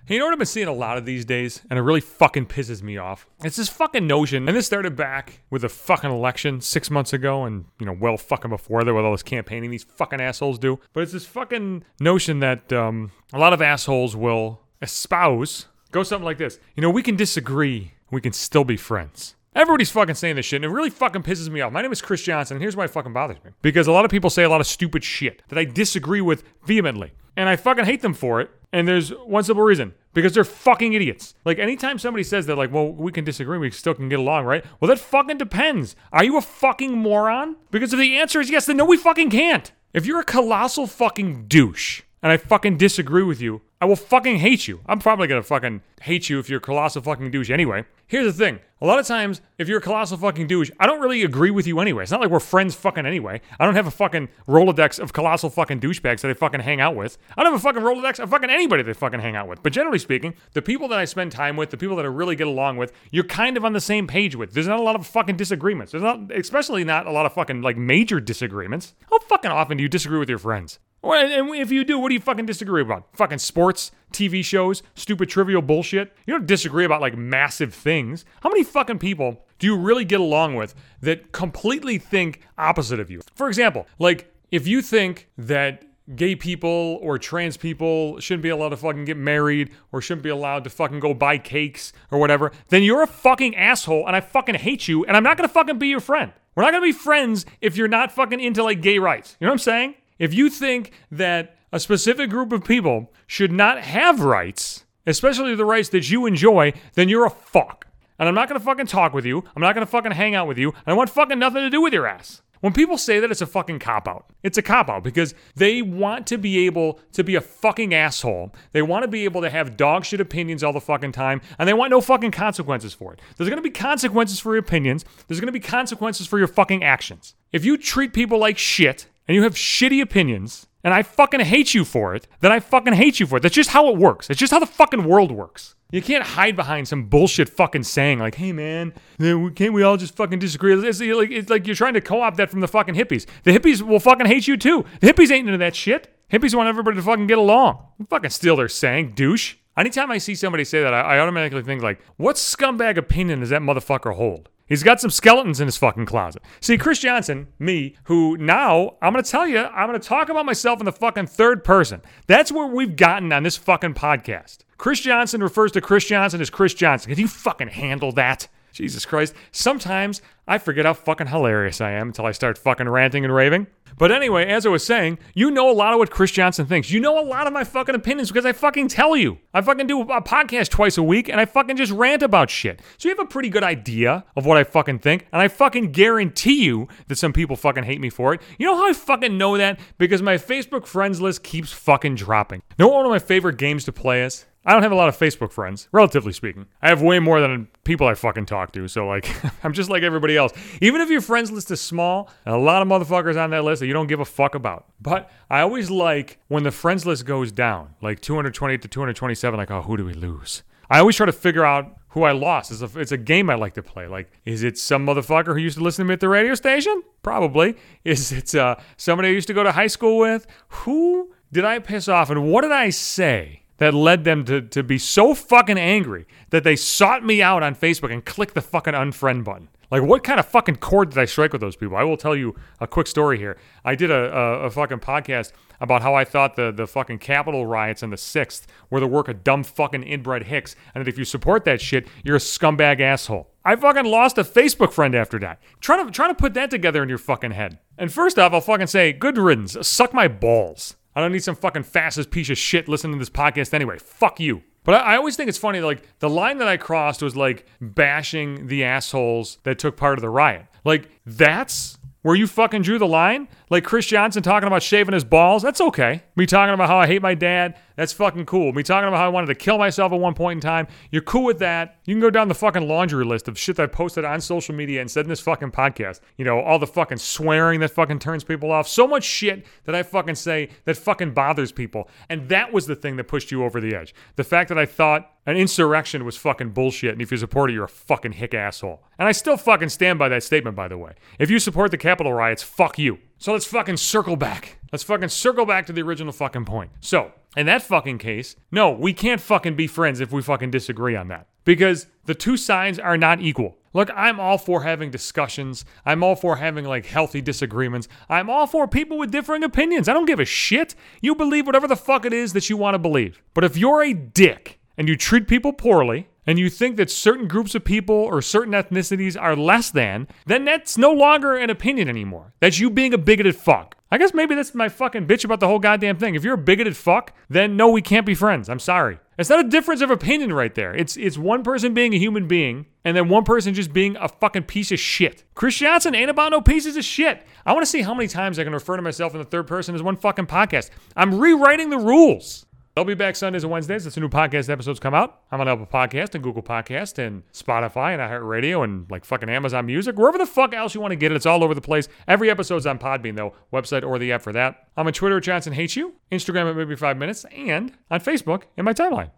Hey, you know what I've been seeing a lot of these days, and it really fucking pisses me off? It's this fucking notion, and this started back with the fucking election 6 months ago, and, well fucking before that with all this campaigning these fucking assholes do. But it's this fucking notion that a lot of assholes will espouse, go something like this. We can disagree, we can still be friends. Everybody's fucking saying this shit, and it really fucking pisses me off. My name is Chris Johnson, and here's why it fucking bothers me. Because a lot of people say a lot of stupid shit that I disagree with vehemently. And I fucking hate them for it, and there's one simple reason. Because they're fucking idiots. Like, anytime somebody says that, like, well, we can disagree, we still can get along, right? Well, that fucking depends. Are you a fucking moron? Because if the answer is yes, then no, we fucking can't. If you're a colossal fucking douche, and I fucking disagree with you, I will fucking hate you. I'm probably gonna fucking hate you if you're a colossal fucking douche anyway. Here's the thing. A lot of times, if you're a colossal fucking douche, I don't really agree with you anyway. It's not like we're friends fucking anyway. I don't have a fucking Rolodex of colossal fucking douchebags that I fucking hang out with. I don't have a fucking Rolodex of fucking anybody that I fucking hang out with. But generally speaking, the people that I spend time with, the people that I really get along with, you're kind of on the same page with. There's not a lot of fucking disagreements. There's not, especially not a lot of fucking like major disagreements. How fucking often do you disagree with your friends? And if you do, what do you fucking disagree about? Fucking sports, TV shows, stupid trivial bullshit? You don't disagree about like massive things. How many fucking people do you really get along with that completely think opposite of you? For example, like if you think that gay people or trans people shouldn't be allowed to fucking get married or shouldn't be allowed to fucking go buy cakes or whatever, then you're a fucking asshole and I fucking hate you and I'm not gonna fucking be your friend. We're not gonna be friends if you're not fucking into like gay rights. You know what I'm saying? If you think that a specific group of people should not have rights, especially the rights that you enjoy, then you're a fuck. And I'm not gonna fucking talk with you. I'm not gonna fucking hang out with you. And I want fucking nothing to do with your ass. When people say that, it's a fucking cop-out. It's a cop-out because they want to be able to be a fucking asshole. They want to be able to have dog shit opinions all the fucking time, and they want no fucking consequences for it. There's going to be consequences for your opinions. There's going to be consequences for your fucking actions. If you treat people like shit, and you have shitty opinions, and I fucking hate you for it, then I fucking hate you for it. That's just how it works. It's just how the fucking world works. You can't hide behind some bullshit fucking saying like, hey man, can't we all just fucking disagree? It's like you're trying to co-opt that from the fucking hippies. The hippies will fucking hate you too. The hippies ain't into that shit. Hippies want everybody to fucking get along. You fucking steal their saying, douche. Anytime I see somebody say that, I automatically think like, what scumbag opinion does that motherfucker hold? He's got some skeletons in his fucking closet. See, Chris Johnson, me, who now, I'm going to tell you, I'm going to talk about myself in the fucking third person. That's where we've gotten on this fucking podcast. Chris Johnson refers to Chris Johnson as Chris Johnson. Can you fucking handle that? Jesus Christ. Sometimes I forget how fucking hilarious I am until I start fucking ranting and raving. But anyway, as I was saying, you know a lot of what Chris Johnson thinks. You know a lot of my fucking opinions because I fucking tell you. I fucking do a podcast twice a week and I fucking just rant about shit. So you have a pretty good idea of what I fucking think. And I fucking guarantee you that some people fucking hate me for it. You know how I fucking know that? Because my Facebook friends list keeps fucking dropping. You know what one of my favorite games to play is? I don't have a lot of Facebook friends, relatively speaking. I have way more than people I fucking talk to, so like, I'm just like everybody else. Even if your friends list is small, and a lot of motherfuckers on that list that you don't give a fuck about. But I always like when the friends list goes down, like 228 to 227, like, oh, who do we lose? I always try to figure out who I lost. It's a game I like to play. Like, is it some motherfucker who used to listen to me at the radio station? Probably. Is it somebody I used to go to high school with? Who did I piss off, and what did I say that led them to be so fucking angry that they sought me out on Facebook and clicked the fucking unfriend button? Like, what kind of fucking chord did I strike with those people? I will tell you a quick story here. I did a fucking podcast about how I thought the fucking Capitol riots on the 6th were the work of dumb fucking inbred hicks, and that if you support that shit, you're a scumbag asshole. I fucking lost a Facebook friend after that. Try to put that together in your fucking head. And first off, I'll fucking say, good riddance. Suck my balls. I don't need some fucking fascist piece of shit listening to this podcast anyway. Fuck you. But I always think it's funny, like, the line that I crossed was, like, bashing the assholes that took part of the riot. Like, that's where you fucking drew the line? Like Chris Johnson talking about shaving his balls? That's okay. Me talking about how I hate my dad? That's fucking cool. Me talking about how I wanted to kill myself at one point in time? You're cool with that? You can go down the fucking laundry list of shit that I posted on social media and said in this fucking podcast. You know, all the fucking swearing that fucking turns people off. So much shit that I fucking say that fucking bothers people. And that was the thing that pushed you over the edge. The fact that I thought an insurrection was fucking bullshit, and if you support it, you're a fucking hick asshole. And I still fucking stand by that statement, by the way. If you support the Capitol riots, fuck you. So let's fucking circle back. Let's fucking circle back to the original fucking point. So, In that fucking case, no, we can't fucking be friends if we fucking disagree on that. Because the two sides are not equal. Look, I'm all for having discussions. I'm all for having, like, healthy disagreements. I'm all for people with differing opinions. I don't give a shit. You believe whatever the fuck it is that you want to believe. But if you're a dick and you treat people poorly, and you think that certain groups of people or certain ethnicities are less than, then that's no longer an opinion anymore. That's you being a bigoted fuck. I guess maybe that's my fucking bitch about the whole goddamn thing. If you're a bigoted fuck, then no, we can't be friends. I'm sorry. It's not a difference of opinion right there. It's one person being a human being, and then one person just being a fucking piece of shit. Chris Johnson ain't about no pieces of shit. I want to see how many times I can refer to myself in the third person as one fucking podcast. I'm rewriting the rules. I'll be back Sundays and Wednesdays. That's when new podcast episodes come out. I'm on Apple Podcast and Google Podcast and Spotify and iHeartRadio and like fucking Amazon Music. Wherever the fuck else you want to get it. It's all over the place. Every episode's on Podbean though. Website or the app for that. I'm on Twitter at Johnson Hates You. Instagram at Maybe 5 Minutes. And on Facebook in my timeline.